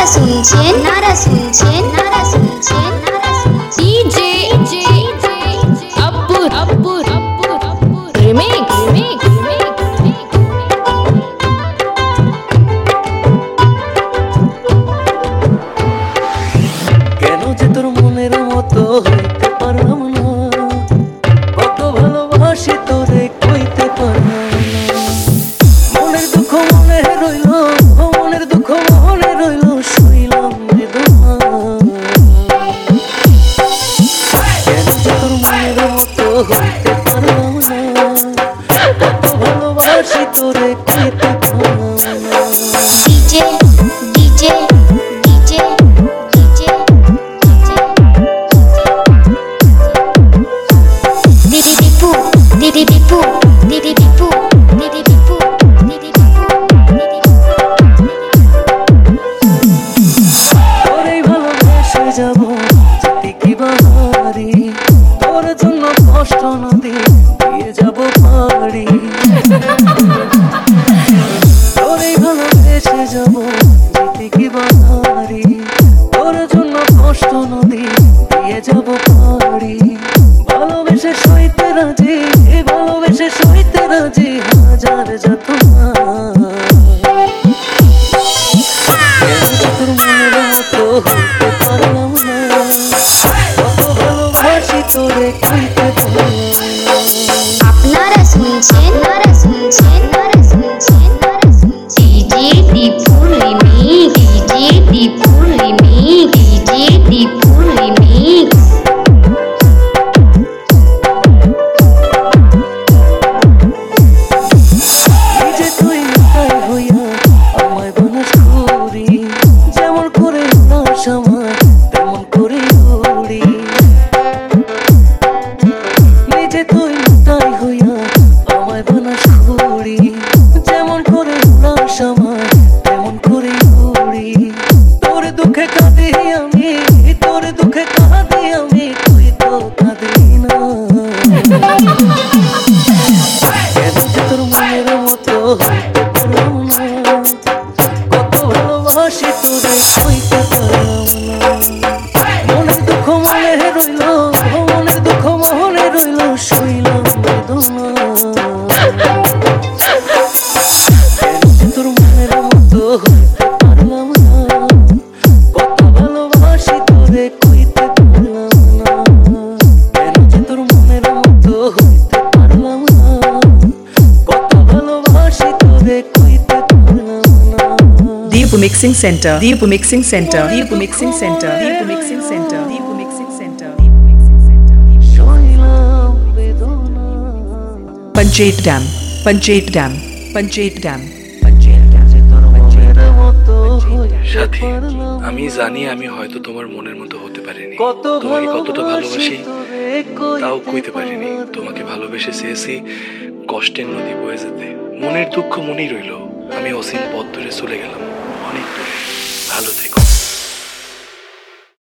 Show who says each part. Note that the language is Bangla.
Speaker 1: শুনছেন ডিজে আব্বু রিমিক্স
Speaker 2: কেন যে তোর মনের মতো হইতে পারলাম না, কত ভালোবাসি তোরে কইতে পারলাম না। মনের দুঃখ মনে রইল, মনের দুঃখ মনে রইল, শুইলাম বেদনা। কেন যে তোর মনের মতো হইতে পারলাম না, কত ভালোবাসি তোরে কইতে পারলাম না।
Speaker 1: ডিজে দিদি বিপু
Speaker 2: তোরেই ভালোবেসে যাবো যেতে কি বাহারি, তোর জন্য কষ্ট নদী দিয়ে যাবো পারি। তোরেই ভালোবেসে যাবো যেতে কি বাহারি, তোর জন্য কষ্ট নদী দিয়ে যাবো পারি। ভালোবেসে সইতে রাজি, ভালোবেসে সইতে রাজি, হাজার যাতনা। তোর মনের মতো হইতে পারলাম না, কত ভালোবাসি তোরে কইতে পারলাম না।
Speaker 1: আপনারা শুনছেন ডিজে দীপু রিমিক্স
Speaker 2: নিজে তুই তাই হইয়া আমায় বানাস করি, যেমন করে উড়াস আমার তেমন করে উড়ি। নিজে তুই তাই হইয়া আমায় বানাস করি, যেমন করে উড়াস আমার তেমন করে উড়ি। তোর দুঃখে কাঁদি আমি, তোর দুঃখে কাঁদি আমি, তুই তো কাঁদি না। কেন যে তোর মনের মতো হইতে পারলাম না, কত ভালোবাসি তোরে কইতে পারলাম না। মনের দুঃখ মনে রইল, মনের দুঃখ মনে রইল, শুইলাম বেদনা। কেন যে তোর মনের মতো হইতে পারলাম না, কত ভালোবাসি তোরে কইতে পারলাম না। কেন যে তোর মনের মতো হইতে পারলাম না, কত ভালোবাসি তোরে কইতে পারলাম না।
Speaker 3: Deep Mixing Center.
Speaker 2: শুইলাম বেদনা।
Speaker 3: Panchayat Dam.
Speaker 4: সাথী, আমি জানি আমি হয়তো তোমার মনের মতো হতে পারিনি, তোমাকে কতটা ভালোবাসি তাও কইতে পারিনি। তোমাকে ভালোবেসে চেয়েছি কষ্টের নদী বয়ে যেতে, মনের দুঃখ মনেই রইল। আমি অসীম পথ ধরে চলে গেলাম অনেক দূরে। ভালো থেকে